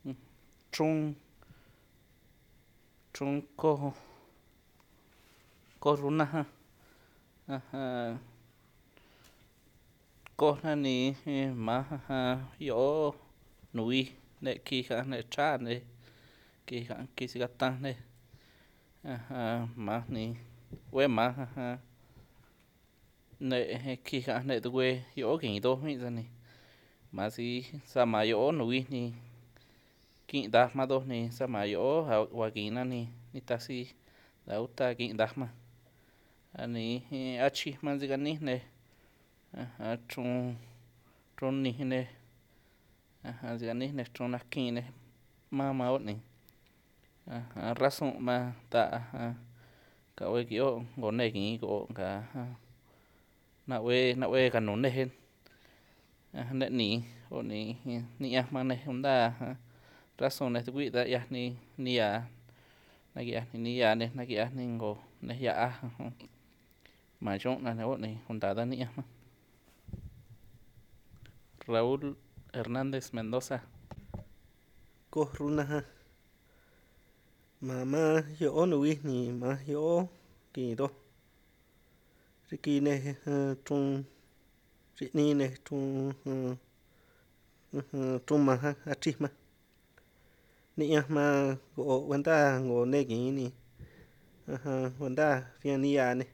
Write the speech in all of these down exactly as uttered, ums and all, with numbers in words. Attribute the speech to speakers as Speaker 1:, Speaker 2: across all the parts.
Speaker 1: Trung Trung ko Corona ha ko na ni ma ha yo nui ne ki ha ne cha ne ki ha ki si gata ne ha ma ni we ma ha ne ki ha ne tu we yo ki do mi za ni ma si sa ma yo nui ni ki da ma do ni sa ma yo wa ki na ni ni ta si da uta ki da ma ani achi man zi ga ni ne a chun chun ni ne a zi ga ni ne chun na ki ne ma ma o ni a razón ma ta ka we ki o ngo ne ki ko ka na we na we ka no ne hen ne ni o ni ni a ma ne hunda razón ne tu wi da ya ni ni ya na ki a ni ya ne na ki a ni ngo ne ya a ma chon na ne o ni hunda da ni a ma Raúl Hernández Mendoza
Speaker 2: ko runa ha ma ma yo nui ni ma yo ki do ri ki ne trung ri ni ne trung trung ma ha a chi ma ni a ma go wanda ngo ne gi ni wanda ria ni ya ne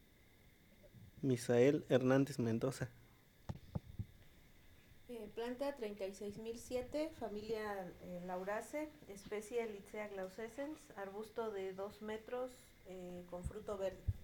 Speaker 2: Misael Hernández Mendoza.
Speaker 3: Eh, planta treinta y seis mil siete, familia eh, Lauraceae, especie Lycea glaucescens, arbusto de dos metros eh, con fruto verde.